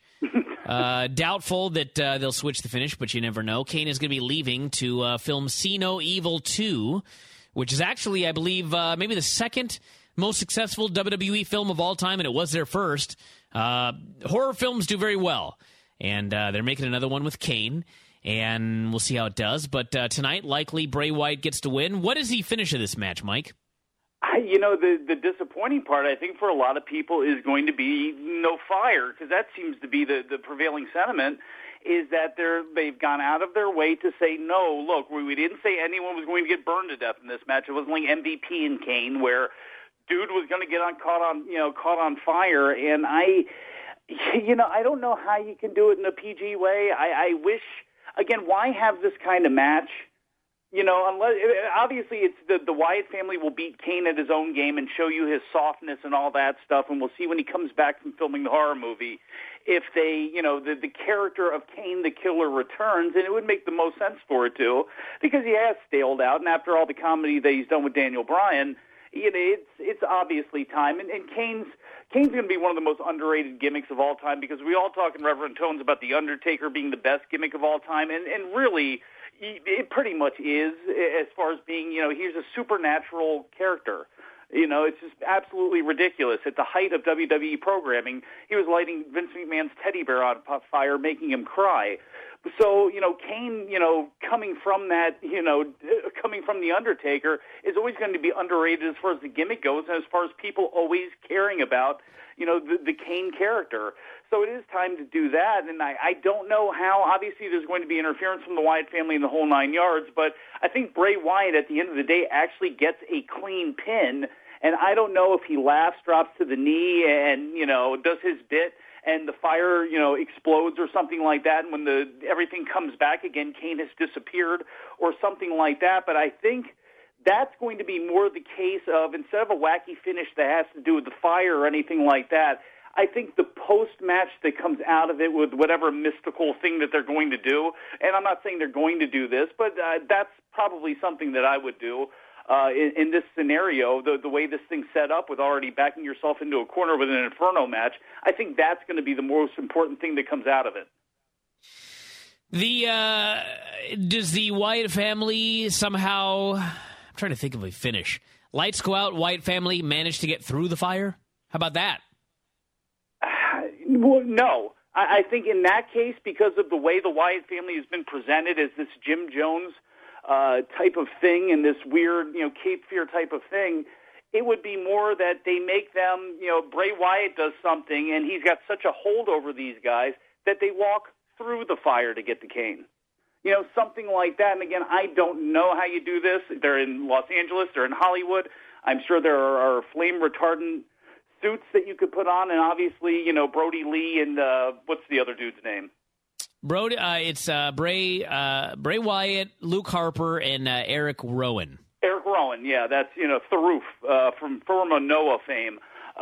Doubtful that they'll switch the finish, but you never know. Kane is going to be leaving to film See No Evil 2, which is actually, I believe, maybe the second most successful WWE film of all time, and it was their first. Horror films do very well, and they're making another one with Kane, and we'll see how it does. But tonight, likely Bray Wyatt gets to win. What is the finish of this match, Mike? The disappointing part, I think, for a lot of people is going to be no fire, because that seems to be the prevailing sentiment, is that they've gone out of their way to say, no, look, we didn't say anyone was going to get burned to death in this match. It wasn't like MVP and Kane, where dude was going to get caught on fire. And I don't know how you can do it in a PG way. I wish, again, why have this kind of match? Unless obviously it's the Wyatt family will beat Kane at his own game and show you his softness and all that stuff, and we'll see when he comes back from filming the horror movie if they, the character of Kane the Killer returns, and it would make the most sense for it to, because he has staled out, and after all the comedy that he's done with Daniel Bryan, it's obviously time, and Kane's going to be one of the most underrated gimmicks of all time, because we all talk in reverent tones about The Undertaker being the best gimmick of all time, and really, it pretty much is, as far as being, he's a supernatural character. It's just absolutely ridiculous. At the height of WWE programming, he was lighting Vince McMahon's teddy bear on fire, making him cry. So, Kane, coming from that, coming from The Undertaker is always going to be underrated as far as the gimmick goes, and as far as people always caring about, the Kane character. So it is time to do that, and I don't know how. Obviously, there's going to be interference from the Wyatt family in the whole 9 yards, but I think Bray Wyatt, at the end of the day, actually gets a clean pin, and I don't know if he laughs, drops to the knee, and, does his bit, and the fire, explodes or something like that, and when everything comes back again, Kane has disappeared or something like that, but I think that's going to be more the case of, instead of a wacky finish that has to do with the fire or anything like that, I think the post-match that comes out of it with whatever mystical thing that they're going to do, and I'm not saying they're going to do this, but that's probably something that I would do in this scenario, the way this thing's set up with already backing yourself into a corner with an Inferno match. I think that's going to be the most important thing that comes out of it. Does the Wyatt family somehow, I'm trying to think of a finish, lights go out, Wyatt family manage to get through the fire? How about that? Well, no. I think in that case, because of the way the Wyatt family has been presented as this Jim Jones type of thing and this weird, Cape Fear type of thing, it would be more that they make them, Bray Wyatt does something and he's got such a hold over these guys that they walk through the fire to get the Kane. Something like that. And again, I don't know how you do this. They're in Los Angeles. They're in Hollywood. I'm sure there are flame retardant suits that you could put on, and obviously, Brody Lee and what's the other dude's name? Bro, it's Bray Wyatt, Luke Harper, and Eric Rowan. Eric Rowan, yeah, that's Tharoof from former Noah fame.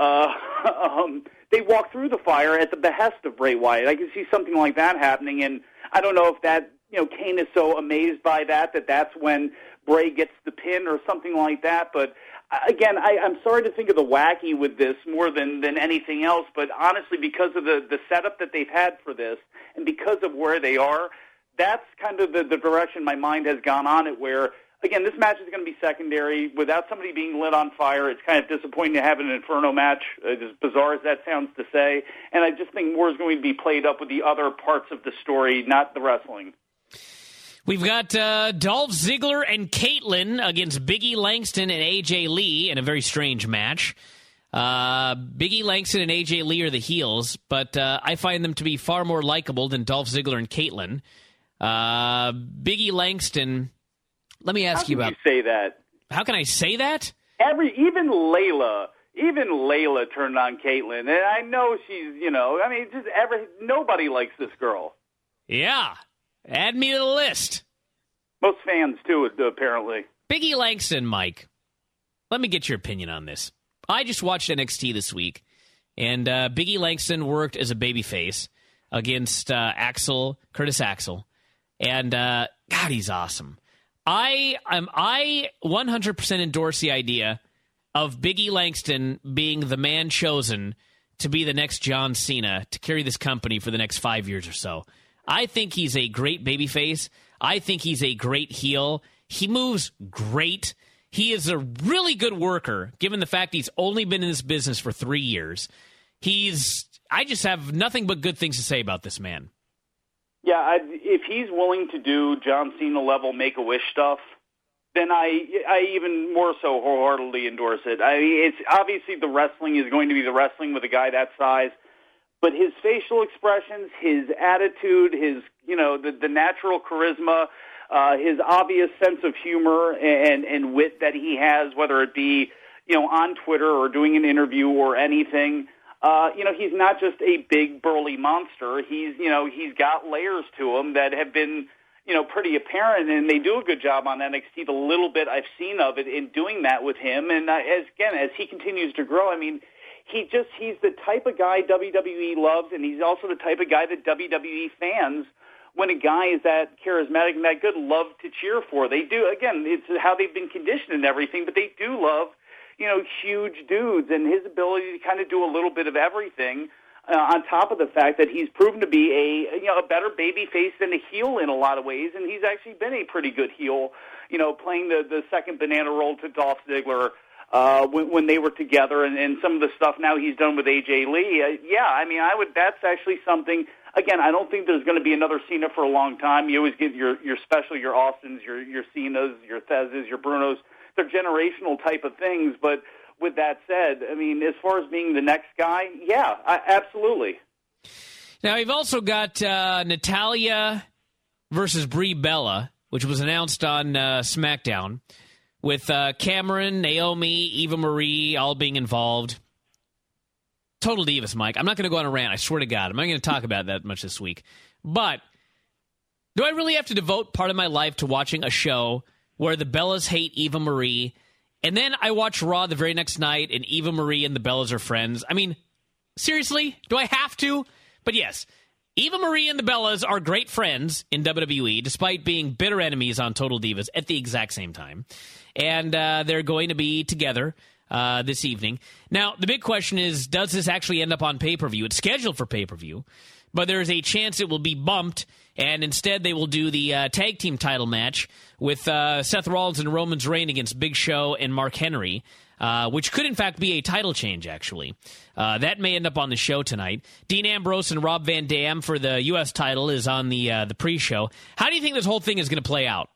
They walk through the fire at the behest of Bray Wyatt. I can see something like that happening, and I don't know if that Kane is so amazed by that's when Bray gets the pin or something like that. But again, I'm sorry to think of the wacky with this more than anything else. But honestly, because of the setup that they've had for this, and because of where they are, that's kind of the direction my mind has gone on it. Where again, this match is going to be secondary. Without somebody being lit on fire, it's kind of disappointing to have an Inferno match, as bizarre as that sounds to say. And I just think more is going to be played up with the other parts of the story, not the wrestling. We've got Dolph Ziggler and Caitlyn against Big E Langston and AJ Lee in a very strange match. Big E Langston and AJ Lee are the heels, but I find them to be far more likable than Dolph Ziggler and Caitlyn. Big E Langston... Let me ask you about... How can you say that? How can I say that? Even Layla turned on Caitlyn, and I know she's, nobody likes this girl. Yeah. Add me to the list. Most fans, too, apparently. Big E Langston, Mike. Let me get your opinion on this. I just watched NXT this week, and Big E Langston worked as a babyface against Curtis Axel, and God, he's awesome. I 100% endorse the idea of Big E Langston being the man chosen to be the next John Cena to carry this company for the next 5 years or so. I think he's a great babyface. I think he's a great heel. He moves great. He is a really good worker, given the fact he's only been in this business for 3 years. I just have nothing but good things to say about this man. Yeah, if he's willing to do John Cena level Make-A-Wish stuff, then I even more so wholeheartedly endorse it. It's obviously the wrestling is going to be the wrestling with a guy that size, but his facial expressions, his attitude, his the natural charisma, his obvious sense of humor and wit that he has, whether it be on Twitter or doing an interview or anything. He's not just a big burly monster. He's got layers to him that have been, pretty apparent, and they do a good job on NXT. The little bit I've seen of it in doing that with him, and as he continues to grow, he's the type of guy WWE loves, and he's also the type of guy that WWE fans, when a guy is that charismatic and that good, love to cheer for. They do. Again, it's how they've been conditioned and everything, but they do love huge dudes, and his ability to kind of do a little bit of everything, on top of the fact that he's proven to be a better baby face than a heel in a lot of ways, and he's actually been a pretty good heel, playing the second banana roll to Dolph Ziggler when they were together, and some of the stuff now he's done with AJ Lee. That's actually something. Again, I don't think there's going to be another Cena for a long time. You always get your special, your Austins, your Cenas, your Thezes, your Brunos. They're generational type of things, but with that said, as far as being the next guy, yeah, absolutely. Now, we've also got Natalya versus Brie Bella, which was announced on SmackDown, with Cameron, Naomi, Eva Marie all being involved. Total divas, Mike. I'm not going to go on a rant, I swear to God. I'm not going to talk about that much this week. But do I really have to devote part of my life to watching a show where the Bellas hate Eva Marie, and then I watch Raw the very next night, and Eva Marie and the Bellas are friends? Seriously? Do I have to? But yes, Eva Marie and the Bellas are great friends in WWE, despite being bitter enemies on Total Divas at the exact same time. And they're going to be together this evening. Now, the big question is, does this actually end up on pay-per-view? It's scheduled for pay-per-view, but there is a chance it will be bumped, and instead they will do the tag team title match with Seth Rollins and Roman Reigns against Big Show and Mark Henry, which could in fact be a title change, actually. That may end up on the show tonight. Dean Ambrose and Rob Van Dam for the U.S. title is on the pre-show. How do you think this whole thing is going to play out?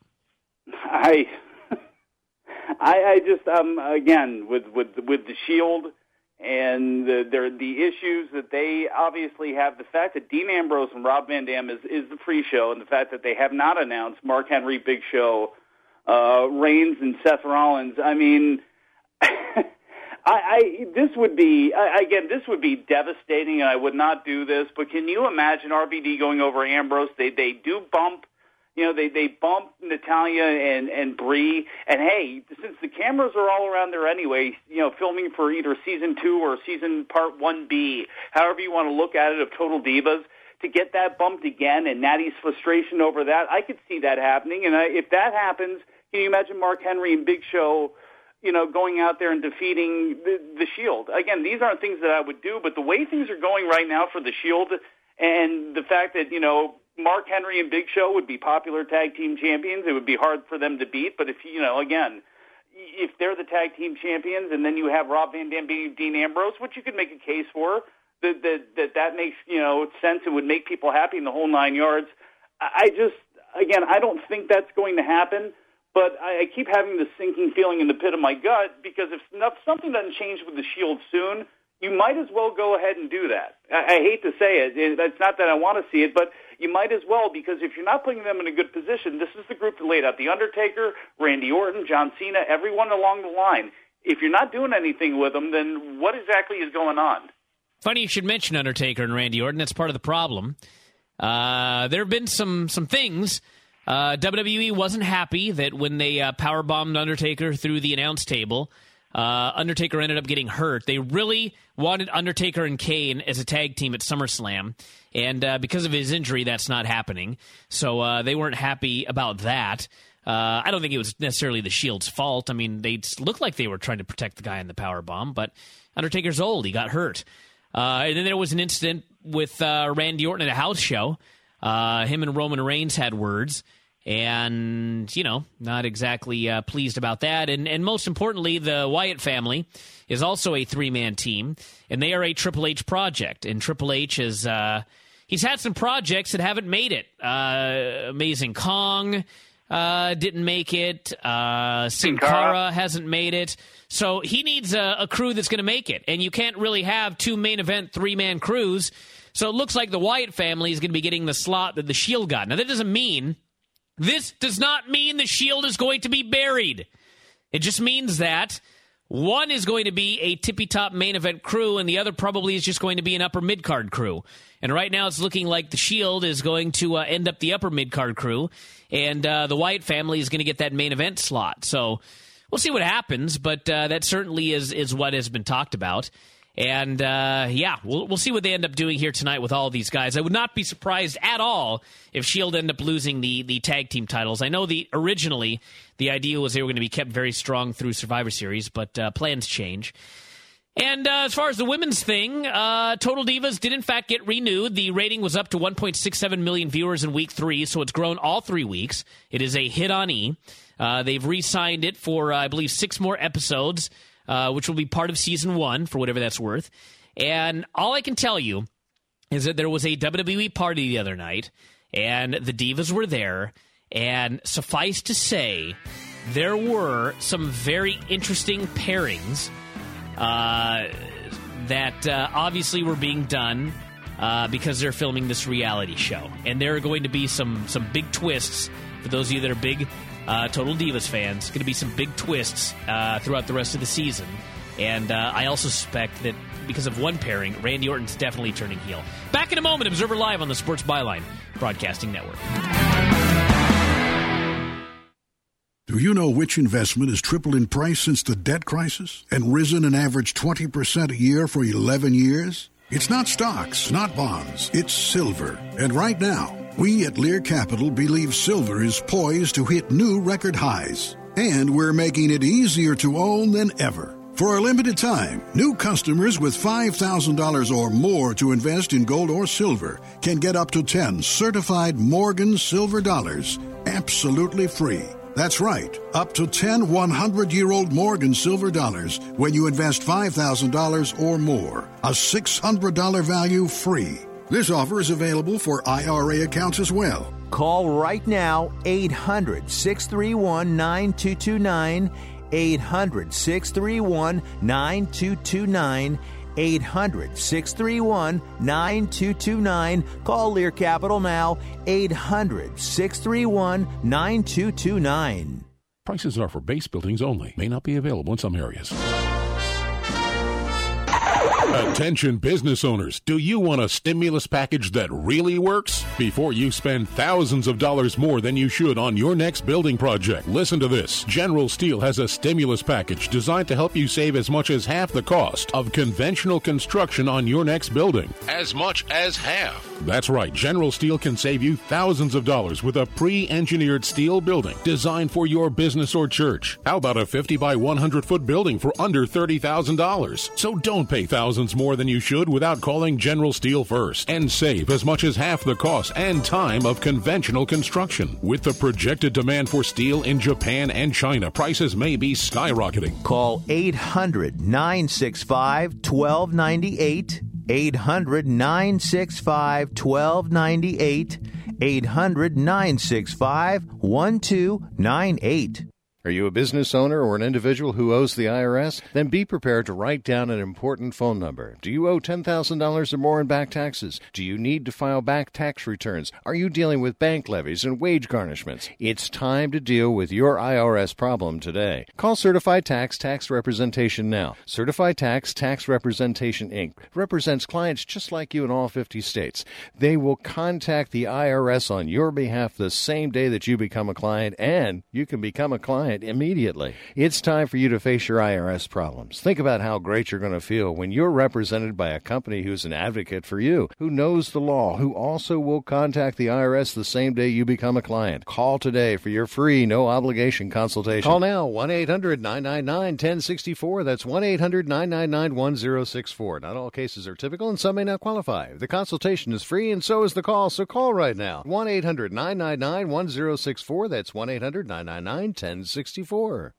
I just again with the Shield and the issues that they obviously have, the fact that Dean Ambrose and Rob Van Dam is the pre-show, and the fact that they have not announced Mark Henry, Big Show, Reigns, and Seth Rollins. This would be devastating, and I would not do this. But can you imagine RVD going over Ambrose? They do bump, they bump Natalya and Brie. And hey, since the cameras are all around there anyway, filming for either season 2 or season part 1B, however you want to look at it, of Total Divas, to get that bumped again and Natty's frustration over that, I could see that happening. And if that happens, can you imagine Mark Henry and Big Show, going out there and defeating the Shield? Again, these aren't things that I would do, but the way things are going right now for the Shield and the fact that, Mark Henry and Big Show would be popular tag team champions, it would be hard for them to beat. But if, again, if they're the tag team champions and then you have Rob Van Dam beating Dean Ambrose, which you could make a case for, that makes, sense and would make people happy in the whole 9 yards. I don't think that's going to happen. But I keep having this sinking feeling in the pit of my gut because if something doesn't change with the Shield soon, you might as well go ahead and do that. I hate to say it. It's not that I want to see it, but you might as well, because if you're not putting them in a good position, this is the group that laid out The Undertaker, Randy Orton, John Cena, everyone along the line. If you're not doing anything with them, then what exactly is going on? Funny you should mention Undertaker and Randy Orton. That's part of the problem. There have been some things. WWE wasn't happy that when they powerbombed Undertaker through the announce table, Undertaker ended up getting hurt. They really wanted Undertaker and Kane as a tag team at SummerSlam, and because of his injury, that's not happening. So they weren't happy about that. I don't think it was necessarily the Shield's fault. I mean, they looked like they were trying to protect the guy in the powerbomb, but Undertaker's old. He got hurt. And then there was an incident with Randy Orton at a house show. Him and Roman Reigns had words, and, not exactly pleased about that. And most importantly, the Wyatt family is also a 3-man team, and they are a Triple H project. And Triple H is, he's had some projects that haven't made it. Amazing Kong didn't make it. Sin Cara hasn't made it. So he needs a crew that's going to make it. And you can't really have 2 main event, 3-man crews. So it looks like the Wyatt family is going to be getting the slot that the Shield got. Now, this does not mean the Shield is going to be buried. It just means that one is going to be a tippy-top main event crew, and the other probably is just going to be an upper mid-card crew. And right now it's looking like the Shield is going to end up the upper mid-card crew, and the Wyatt family is going to get that main event slot. So we'll see what happens, but that certainly is what has been talked about. And, we'll see what they end up doing here tonight with all of these guys. I would not be surprised at all if Shield end up losing the tag team titles. I know originally the idea was they were going to be kept very strong through Survivor Series, but plans change. And as far as the women's thing, Total Divas did in fact get renewed. The rating was up to 1.67 million viewers in week 3, so it's grown all 3 weeks. It is a hit on E. They've re-signed it for, I believe, 6 more episodes, which will be part of season 1, for whatever that's worth. And all I can tell you is that there was a WWE party the other night, and the Divas were there, and suffice to say, there were some very interesting pairings that obviously were being done because they're filming this reality show. And there are going to be some big twists for those of you that are big Total Divas fans. Going to be some big twists throughout the rest of the season. And I also suspect that because of one pairing, Randy Orton's definitely turning heel. Back in a moment, Observer Live on the Sports Byline Broadcasting Network. Do you know which investment has tripled in price since the debt crisis and risen an average 20% a year for 11 years? It's not stocks, not bonds, it's silver. And right now, we at Lear Capital believe silver is poised to hit new record highs. And we're making it easier to own than ever. For a limited time, new customers with $5,000 or more to invest in gold or silver can get up to 10 certified Morgan silver dollars absolutely free. That's right, up to 10 100-year-old Morgan silver dollars when you invest $5,000 or more. A $600 value free. This offer is available for IRA accounts as well. Call right now, 800-631-9229, 800-631-9229, 800-631-9229. Call Lear Capital now, 800-631-9229. Prices are for base buildings only. May not be available in some areas. Attention business owners, do you want a stimulus package that really works? Before you spend thousands of dollars more than you should on your next building project, listen to this. General Steel has a stimulus package designed to help you save as much as half the cost of conventional construction on your next building. As much as half. That's right, General Steel can save you thousands of dollars with a pre-engineered steel building designed for your business or church. How about a 50 by 100 foot building for under $30,000? So don't pay thousands more than you should without calling General Steel first and save as much as half the cost and time of conventional construction. With the projected demand for steel in Japan and China, prices may be skyrocketing. Call 800-965-1298. 800-965-1298. 800-965-1298. Are you a business owner or an individual who owes the IRS? Then be prepared to write down an important phone number. Do you owe $10,000 or more in back taxes? Do you need to file back tax returns? Are you dealing with bank levies and wage garnishments? It's time to deal with your IRS problem today. Call Certified Tax Representation now. Certified Tax Representation, Inc. represents clients just like you in all 50 states. They will contact the IRS on your behalf the same day that you become a client, and you can become a client immediately. It's time for you to face your IRS problems. Think about how great you're going to feel when you're represented by a company who's an advocate for you, who knows the law, who also will contact the IRS the same day you become a client. Call today for your free, no-obligation consultation. Call now, 1-800-999-1064. That's 1-800-999-1064. Not all cases are typical, and some may not qualify. The consultation is free, and so is the call, so call right now. 1-800-999-1064. That's 1-800-999-1064. We're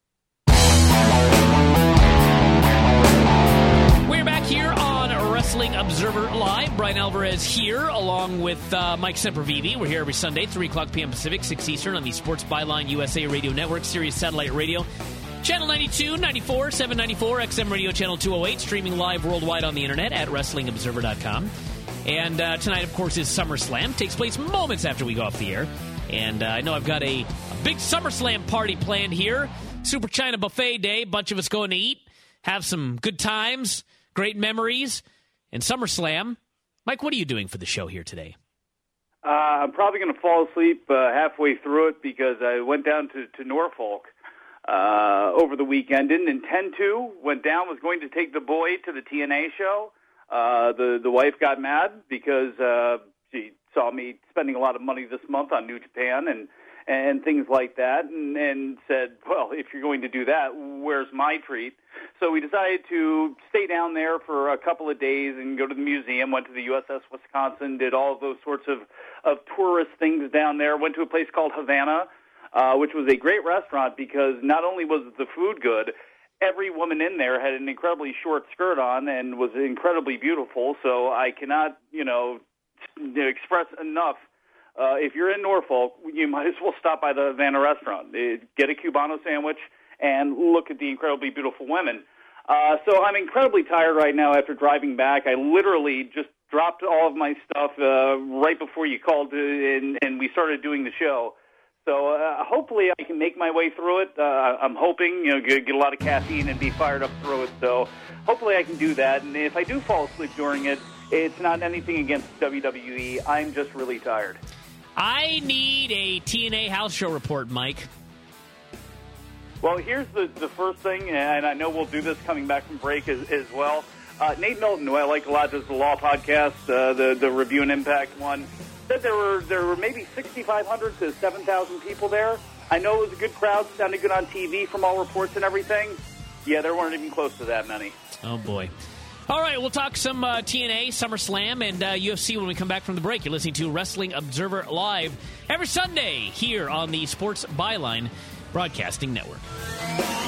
back here on Wrestling Observer Live. Brian Alvarez here, along with Mike Sempervive. We're here every Sunday, 3 o'clock p.m. Pacific, 6 Eastern, on the Sports Byline USA Radio Network, Sirius Satellite Radio, Channel 92, 94, 794, XM Radio Channel 208, streaming live worldwide on the internet at WrestlingObserver.com. And tonight, of course, is SummerSlam. Takes place moments after we go off the air. And I know I've got a big SummerSlam party planned here. Super China Buffet Day. Bunch of us going to eat, have some good times, great memories, and SummerSlam. Mike, what are you doing for the show here today? I'm probably going to fall asleep halfway through it because I went down to Norfolk over the weekend. Didn't intend to. Went down, was going to take the boy to the TNA show. The wife got mad because she saw me spending a lot of money this month on New Japan and things like that, and said, well, if you're going to do that, where's my treat? So we decided to stay down there for a couple of days and go to the museum, went to the USS Wisconsin, did all of those sorts of tourist things down there, went to a place called Havana, which was a great restaurant because not only was the food good, every woman in there had an incredibly short skirt on and was incredibly beautiful, so I cannot, express enough. If you're in Norfolk, you might as well stop by the Havana restaurant. Get a Cubano sandwich and look at the incredibly beautiful women. So I'm incredibly tired right now after driving back. I literally just dropped all of my stuff right before you called and we started doing the show. So hopefully I can make my way through it. I'm hoping, get a lot of caffeine and be fired up through it. So hopefully I can do that. And if I do fall asleep during it, it's not anything against WWE. I'm just really tired. I need a TNA house show report, Mike. Well, here's the first thing, and I know we'll do this coming back from break as well. Nate Milton, who I like a lot, does the Law podcast, the Review and Impact one, said there were maybe 6,500 to 7,000 people there. I know it was a good crowd, sounded good on TV from all reports and everything. Yeah, there weren't even close to that many. Oh, boy. All right, we'll talk some TNA, SummerSlam, and UFC when we come back from the break. You're listening to Wrestling Observer Live every Sunday here on the Sports Byline Broadcasting Network.